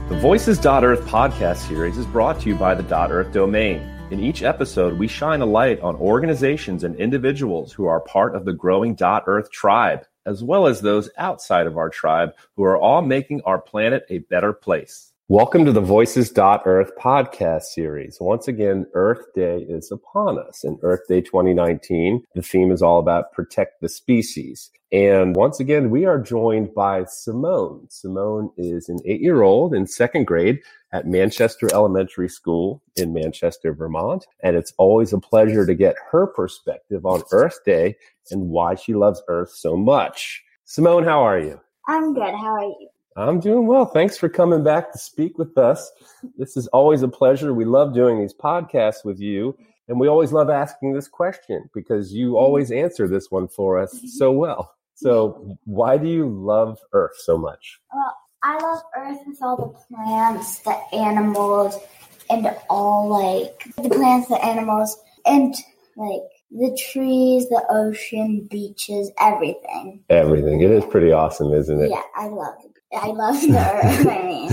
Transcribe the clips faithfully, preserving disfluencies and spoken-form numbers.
The Voices Earth podcast series is brought to you by the Earth domain. In each episode, we shine a light on organizations and individuals who are part of the growing Earth tribe, as well as those outside of our tribe who are all making our planet a better place. Welcome to the Voices Earth podcast series. Once again, Earth Day is upon us. And Earth Day twenty nineteen, the theme is all about protect the species. And once again, we are joined by Simone. Simone is an eight-year-old in second grade at Manchester Elementary School in Manchester, Vermont. And it's always a pleasure to get her perspective on Earth Day and why she loves Earth so much. Simone, how are you? I'm good. How are you? I'm doing well. Thanks for coming back to speak with us. This is always a pleasure. We love doing these podcasts with you. And we always love asking this question because you always answer this one for us so well. So why do you love Earth so much? Well, I love Earth with all the plants, the animals, and all like the plants, the animals, and like the trees, the ocean, beaches, everything. Everything. It is pretty awesome, isn't it? Yeah, I love it. I love the Earth.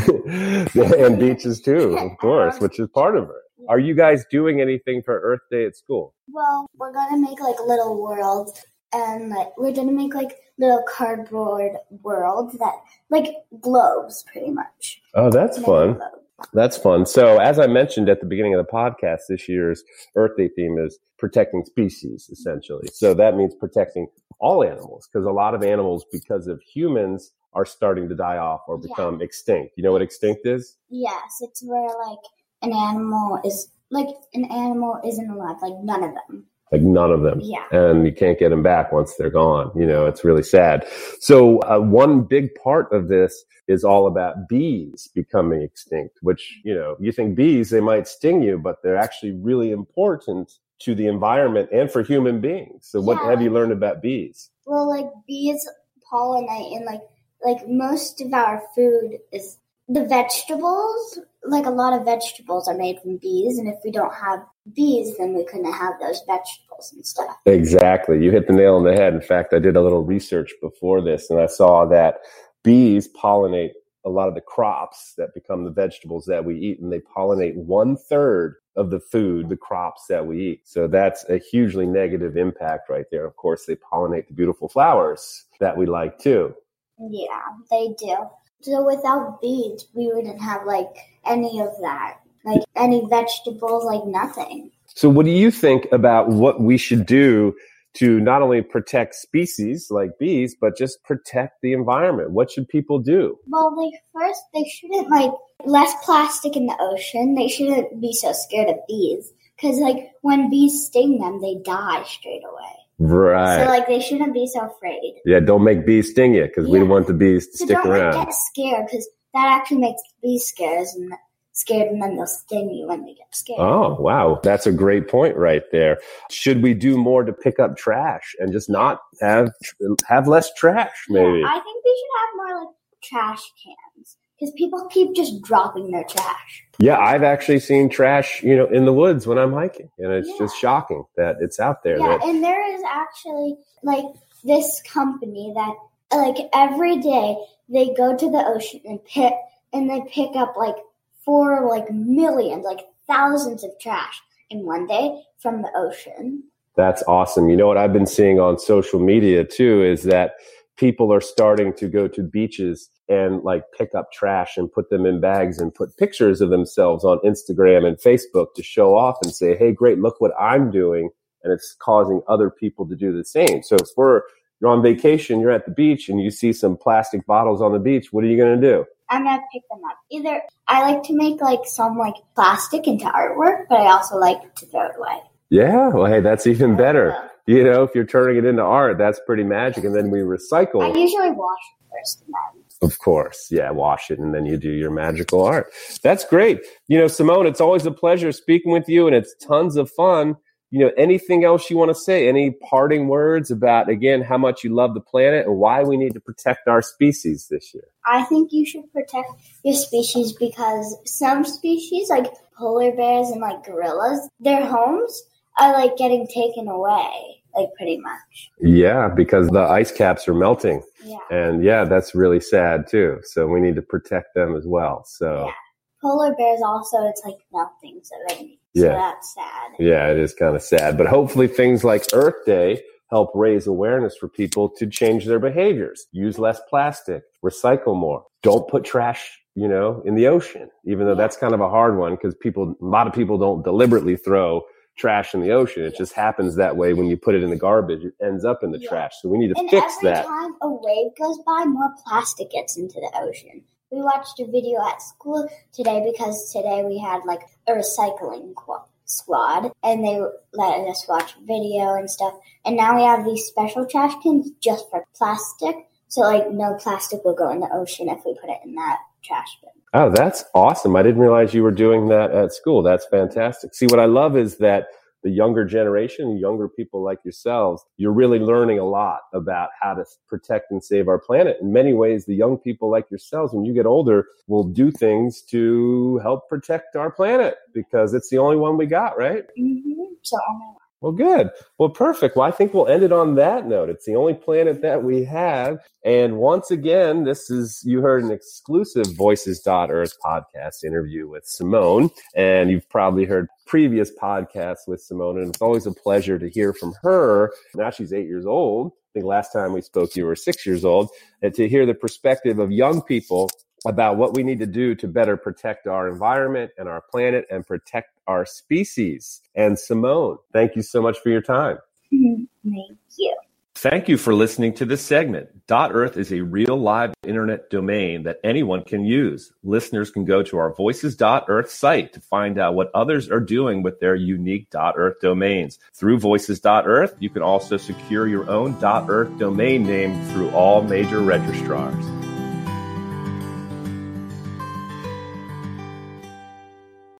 I mean. And beaches too, of course, which is part of Earth. Are you guys doing anything for Earth Day at school? Well, we're gonna make like little worlds, and like we're gonna make like little cardboard worlds that like globes, pretty much. Oh, that's Make fun. globes. That's fun. So as I mentioned at the beginning of the podcast, this year's Earth Day theme is protecting species, essentially. So that means protecting all animals, because a lot of animals, because of humans, are starting to die off or become yeah. extinct. You know what extinct is? Yes, it's where like an animal is, like an animal isn't alive, like none of them. Like none of them. Yeah. And you can't get them back once they're gone. You know, it's really sad. So uh, one big part of this is all about bees becoming extinct, which, you know, you think bees, they might sting you, but they're actually really important to the environment and for human beings. So what yeah, have you learned about bees? Well, like bees pollinate, and like, like most of our food is the vegetables. Like a lot of vegetables are made from bees, and if we don't have bees, then we couldn't have those vegetables and stuff. Exactly. You hit the nail on the head. In fact, I did a little research before this, and I saw that bees pollinate a lot of the crops that become the vegetables that we eat, and they pollinate one third of the food, the crops that we eat. So that's a hugely negative impact right there. Of course, they pollinate the beautiful flowers that we like too. Yeah, they do. So without bees, we wouldn't have like any of that, like any vegetables, like nothing. So what do you think about what we should do to not only protect species like bees, but just protect the environment? What should people do? Well, they first, they shouldn't like less plastic in the ocean. They shouldn't be so scared of bees, because like when bees sting them, they die straight away. Right. So like they shouldn't be so afraid. Yeah, don't make bees sting you, because yeah. we don't want the bees to so stick don't, around. Like, get scared, because that actually makes bees scared, and scared, and then they'll sting you when they get scared. Oh, wow. That's a great point right there. Should we do more to pick up trash and just not have have less trash, maybe? Yeah, I think we should have more like trash cans, because people keep just dropping their trash. Yeah, I've actually seen trash, you know, in the woods when I'm hiking, and it's yeah. just shocking that it's out there. Yeah, that- and there is actually like this company that like every day they go to the ocean and pick and they pick up like four like millions, like thousands of trash in one day from the ocean. That's awesome. You know what I've been seeing on social media too is that people are starting to go to beaches and like pick up trash and put them in bags and put pictures of themselves on Instagram and Facebook to show off and say, hey, great, look what I'm doing. And it's causing other people to do the same. So if we're, you're on vacation, you're at the beach and you see some plastic bottles on the beach, what are you going to do? I'm going to pick them up. Either I like to make like some like plastic into artwork, but I also like to throw it away. Yeah. Well, hey, that's even better. You know, if you're turning it into art, that's pretty magic. And then we recycle. I usually wash it first and then. Of course. Yeah. Wash it. And then you do your magical art. That's great. You know, Simone, it's always a pleasure speaking with you, and it's tons of fun. You know, anything else you want to say? Any parting words about, again, how much you love the planet and why we need to protect our species this year? I think you should protect your species because some species, like polar bears and like gorillas, their homes are like getting taken away, like pretty much. Yeah, because the ice caps are melting. Yeah. Yeah. And yeah, that's really sad too. So we need to protect them as well. So yeah. Polar bears also, it's like melting. So, they, so yeah. that's sad. Yeah, it is kind of sad. But hopefully things like Earth Day help raise awareness for people to change their behaviors. Use less plastic. Recycle more. Don't put trash, you know, in the ocean, even though Yeah. that's kind of a hard one because people, a lot of people don't deliberately throw trash in the ocean. It just happens that way when you put it in the garbage. It ends up in the Yeah. trash. So we need to and fix every that. time a wave goes by, more plastic gets into the ocean. We watched a video at school today because today we had like a recycling qu- squad and they let us watch video and stuff. And now we have these special trash cans just for plastic. So like no plastic will go in the ocean if we put it in that trash bin. Oh, that's awesome. I didn't realize you were doing that at school. That's fantastic. See, what I love is that the younger generation, younger people like yourselves, you're really learning a lot about how to protect and save our planet. In many ways, the young people like yourselves, when you get older, will do things to help protect our planet because it's the only one we got, right? Mm-hmm. So only one. Well, good. Well, perfect. Well, I think we'll end it on that note. It's the only planet that we have. And once again, this is, you heard an exclusive Voices dot Earth podcast interview with Simone. And you've probably heard previous podcasts with Simone. And it's always a pleasure to hear from her. Now she's eight years old. I think last time we spoke, you were six years old. And to hear the perspective of young people about what we need to do to better protect our environment and our planet and protect our species. And Simone, thank you so much for your time. Thank you. Thank you for listening to this segment. .earth is a real live internet domain that anyone can use. Listeners can go to our Voices dot Earth site to find out what others are doing with their unique .earth domains. Through Voices dot Earth, you can also secure your own .earth domain name through all major registrars.